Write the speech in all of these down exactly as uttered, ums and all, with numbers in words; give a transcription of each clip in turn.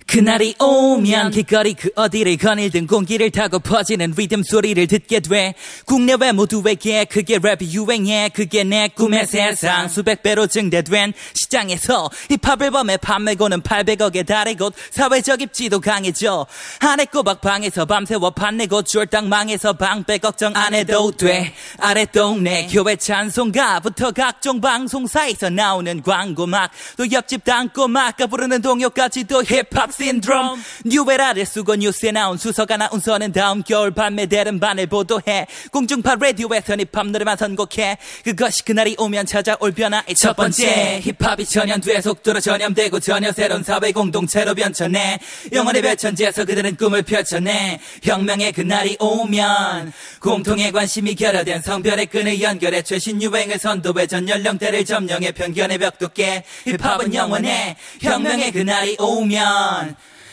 그날이 오면 길거리 그 어디를 거닐든 공기를 타고 퍼지는 리듬 소리를 듣게 돼. 국내외 모두에게 그게 랩이 유행해. 그게 내 꿈의 세상 수백 배로 증대된 시장에서 힙합 앨범의 판매고는 팔백억에 달해 곧 사회적 입지도 강해져. 안에 꼬박 방에서 밤새워 판내고 쫄딱 망해서 방배 걱정 안 해도 돼. 아래 동네 교회 찬송가부터 각종 방송사에서 나오는 광고막 또 옆집 땅꼬막가 부르는 동요까지도 힙합 신드롬. 뉴에라를 쓰고 뉴스에 나온 수석 아나운서는 다음 겨울 발매되는 반을 보도해. 공중파 라디오에선 힙합 노래만 선곡해. 그것이 그날이 오면 찾아올 변화의 첫 번째. 힙합이 전염돼 속도로 전염되고 전혀 새로운 사회 공동체로 변천해. 영혼의 별천지에서 그들은 꿈을 펼쳐내. 혁명의 그날이 오면 공통의 관심이 결여된 성별의 끈을 연결해 최신 유행을 선도해 전 연령대를 점령해 편견의 벽도 깨. 힙합은 영원해. 혁명의 그날이 오면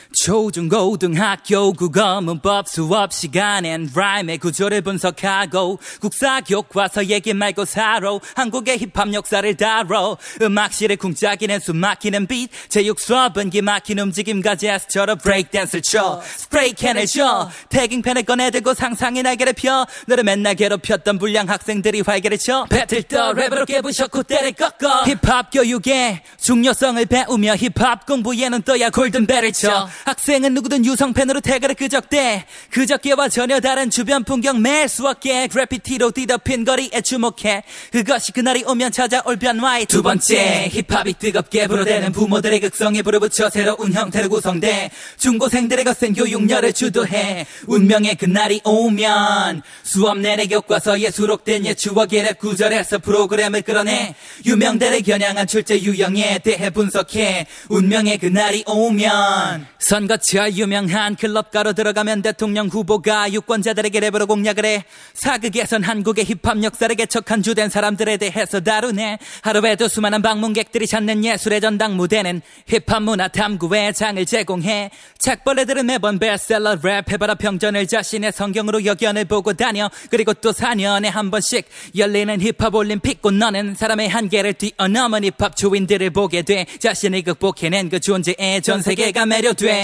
초중고등학교 국어 문법 수업 시간엔 라임의 구조를 분석하고 국사 교과서 얘기 말고 사로 한국의 힙합 역사를 다뤄. 음악실을 쿵짝이는 숨 막히는 빛 체육 수업은 기막힌 움직임과 제스처로 브레이크댄스를 쳐. 스프레이캔을 줘. 태깅펜을 꺼내들고 상상의 날개를 펴. 너를 맨날 괴롭혔던 불량 학생들이 활개를 쳐. 배틀 떠 랩으로 깨부셔 콧대를 꺾어. 힙합 교육의 중요성을 배우며 힙합 공부에는 떠야 골든벨을 쳐. 학생은 누구든 유성펜으로 태그를 끄적대. 그저께와 전혀 다른 주변 풍경 매일 수없게 그래피티로 뒤덮인 거리에 주목해. 그것이 그날이 오면 찾아올 변화의 두 번째. 힙합이 뜨겁게 불어대는 부모들의 극성에 불을 붙여 새로운 형태로 구성돼. 중고생들의 거센 교육열을 주도해. 운명의 그날이 오면 수업 내내 교과서에 수록된 옛 추억의 랩 구절에서 프로그램을 끌어내. 유명대를 겨냥한 출제 유형에 대해 분석해. 운명의 그날이 오면 선거철 유명한 클럽가로 들어가면 대통령 후보가 유권자들에게 랩으로 공략을 해. 사극에선 한국의 힙합 역사를 개척한 주된 사람들에 대해서 다루네. 하루에도 수많은 방문객들이 찾는 예술의 전당 무대는 힙합 문화 탐구의 장을 제공해. 책벌레들은 매번 베스트셀러 랩 해봐라 평전을 자신의 성경으로 여견을 보고 다녀. 그리고 또 사 년에 한 번씩 열리는 힙합 올림픽. 너는 사람의 한계를 뛰어넘은 힙합 주인들을 보게 돼. 자신이 극복해낸 그 존재에 전 세계가 매료돼.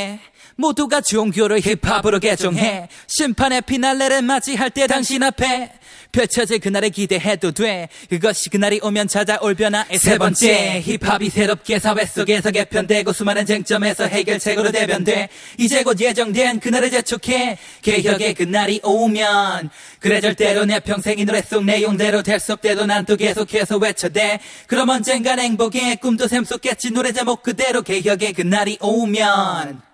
모두가 종교를 힙합으로 개종해. 심판의 피날레를 맞이할 때 당신 앞에 펼쳐질 그날을 기대해도 돼. 그것이 그날이 오면 찾아올 변화의 세 번째. 힙합이 새롭게 사회 속에서 개편되고 수많은 쟁점에서 해결책으로 대변돼. 이제 곧 예정된 그날을 재촉해. 개혁의 그날이 오면 그래 절대로 내 평생 이 노래 속 내용대로 될 수 없대도 난 또 계속해서 외쳐대. 그럼 언젠간 행복의 꿈도 샘솟겠지. 노래 제목 그대로 개혁의 그날이 오면